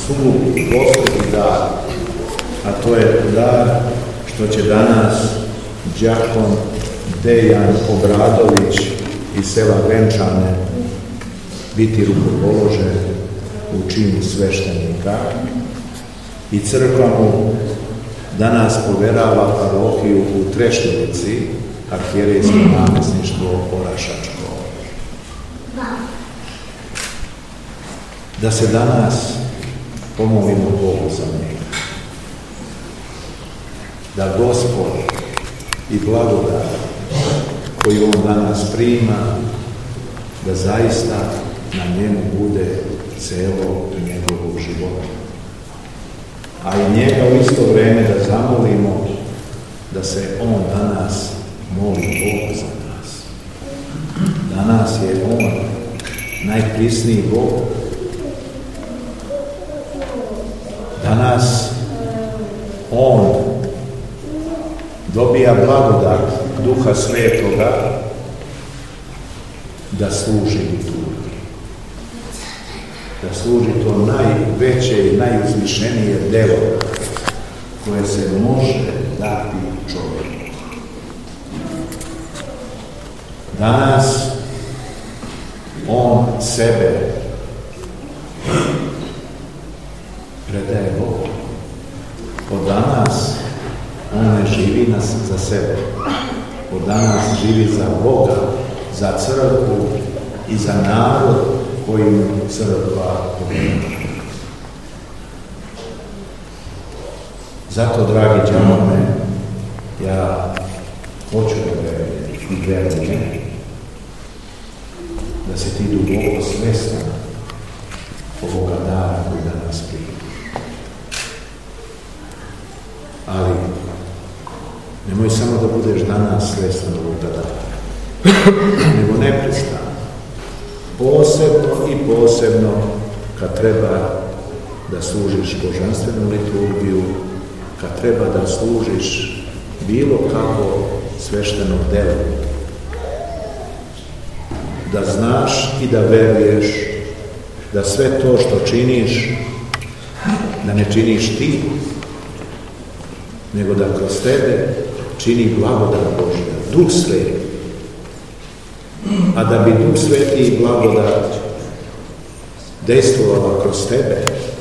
sulubi dvostruki dar, a to je dar što će danas đakon Dejan Obradović iz sela Venčane biti rukopoložen u činu sveštenika i crkva mu danas poverava parohiju u Trešnjevici, arhijerejsko namjesništvo Orašačko. Da se danas pomolimo Bogu za njega. Da Gospod i blagodat koju on danas prima, da zaista na njemu bude celo njegovog života. A i njega u isto vrijeme da zamolimo da se on danas moli Bogu za nas. Danas je on najprisniji Bog. Danas on dobija blagodat Duha Svetoga da služi liturgiji. Da služi to najveće i najuzvišenije delo koje se može dati čovjeku. Danas on sebe predaje Bogu. Od danas on ne živi nas za sebe. Od danas živi za Boga, za crkvu i za narod kojim crkva povjeruje. Zato, dragi đakone, ja hoću da verujem da si ti duboko svjestan ovoga dara koji danas prima. Ali nemoj samo da budeš danas svjestan ovoga dara, nego neprestano. Posebno i posebno kad treba da služiš božanstvenu liturgiju, kad treba da služiš bilo kako svešteno delo. Da znaš i da veruješ da sve to što činiš, da ne činiš ti, nego da kroz tebe čini blagodat Božja, Duh Sveti. A da bi Duh Sveti i blagodat dejstvovala kroz tebe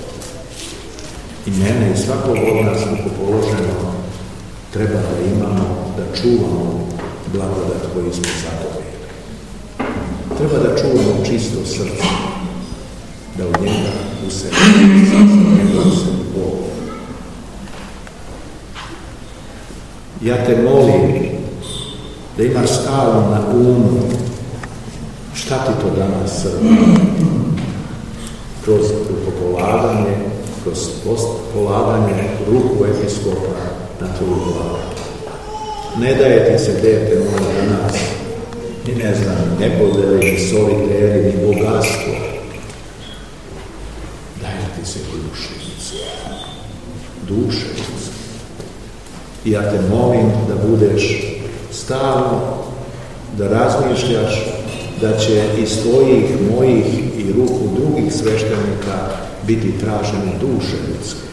i mene i svakog od nas rukopoloženo, treba da imamo, da čuvamo blagodat koji smo zapovjeli. Treba da čuvamo čisto srce, da u njega useli Bog. Ja te molim da imaš stalno na umu šta ti to danas srce, kroz rukopolaganje, kroz polaganje ruku episkopa na tvoju glavu. Ne daje ti se, dete moje, danas ni ne znam, nebodeli, ni soliteri, ni bogatstvo. Daje ti se dušenicu. I ja te molim da budeš stalno, da razmišljaš da će iz tvojih, mojih i ruku drugih sveštenika biti tražene duše ljudske.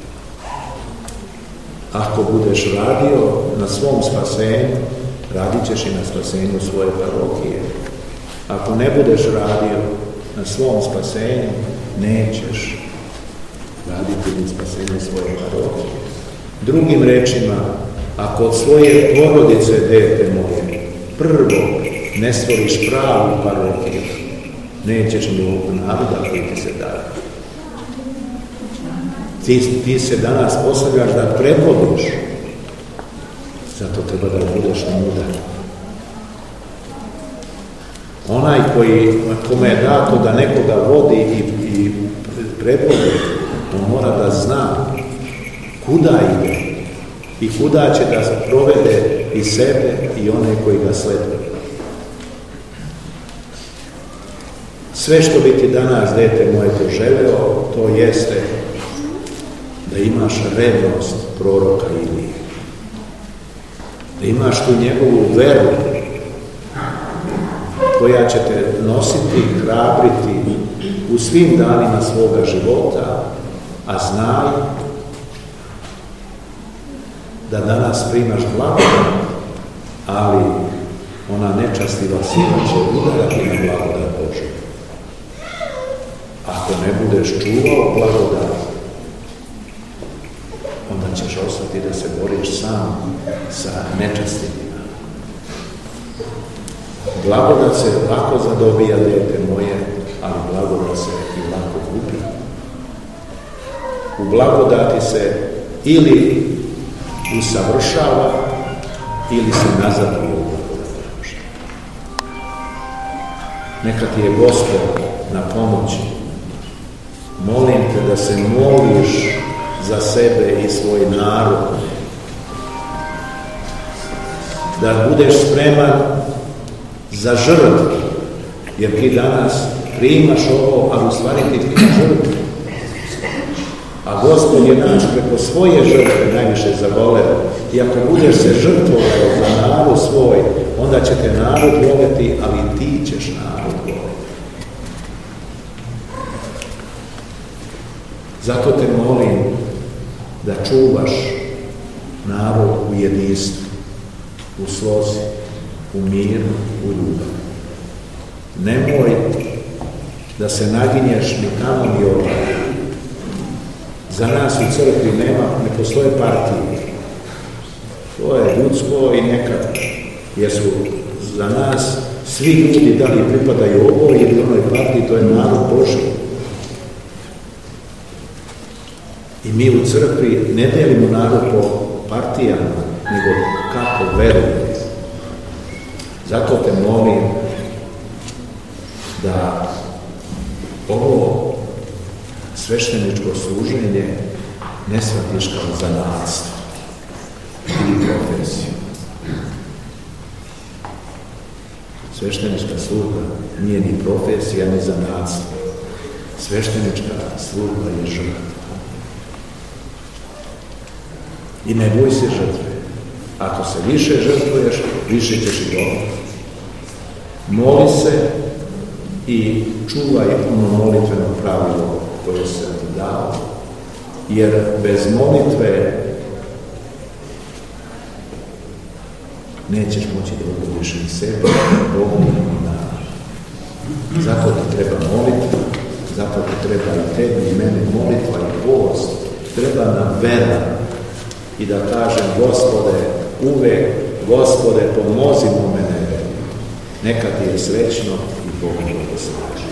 Ako budeš radio na svom spasenju, radit ćeš i na spasenju svoje parohije. Ako ne budeš radio na svom spasenju, nećeš raditi ni spasenju svoje parohije. Drugim rečima, ako od svoje porodice, dete moje, prvo ne stvoriš pravu parohiju, nećeš ni ovog naroda koji ti se daje. Ti se danas postavljaš da predvodiš, zato treba da budeš mudar. Onaj kome je dato da nekoga vodi i predvodi, on mora da zna kuda ide i kuda će da provede i sebe i one koji ga sleduju. Sve što bi ti danas, dete moje, poželeo, to jeste da imaš revnost proroka Ilije. Da imaš tu njegovu veru koja će te nositi, hrabriti u svim danima svoga života a znaj da danas primaš blagodat, ali ona nečastiva sila će udarati na blagodat Božju. Ako ne budeš čuvao blagodat, onda ćeš ostati da se boriš sam sa nečastivima. Blagodat se lako zadobija, dete moje, ali blagodat se i lako gubi. U blagodati se ili usavršava ili se nazaduje u blagodati. Neka ti je Gospod na pomoći. Molim te da se moliš za sebe i svoj narod. Da budeš spreman za žrtvu, jer ti danas primaš ovo, a u stvari ti primaš žrtvu. A Gospod je nas preko svoje žrtve najviše zavoleo. I ako budeš se žrtvovao za narod svoj, onda će te narod voljeti, ali ti ćeš narod voljeti. Zato te molim da čuvaš narod u jedinstvu, u slozi, u miru, u ljubavi. Nemoj da se naginješ ni tamo ni ovdje. Za nas u crkvi ne postoje partije. To je ljudsko i nekad. Jer su za nas svi ljudi da li pripadaju ovoj ili onoj partiji, to je narod Božji. I mi u crkvi ne delimo narod po partijama, nego kako verujemo. Zato te molim da ovo svešteničko služenje ne shvatiš kao zanatstvo ili profesiju. Sveštenička služba nije ni profesija, ni zanatstvo. Sveštenička služba je žrtva. I ne boj se žrtve. Ako se više žrtvuješ, više ćeš i dobiti. Moli se i čuvaj ono molitveno pravilo koje se ti dao, jer bez molitve nećeš moći da ugodiš ni sebe, Bogu ni narod. Zato ti treba molitva, zato ti treba i tebi i mene molitva i post, treba nam vera i da kažem Gospode, uvek Gospode, pomozi mu mene. Neka ti je srećno i Bog blagoslovi.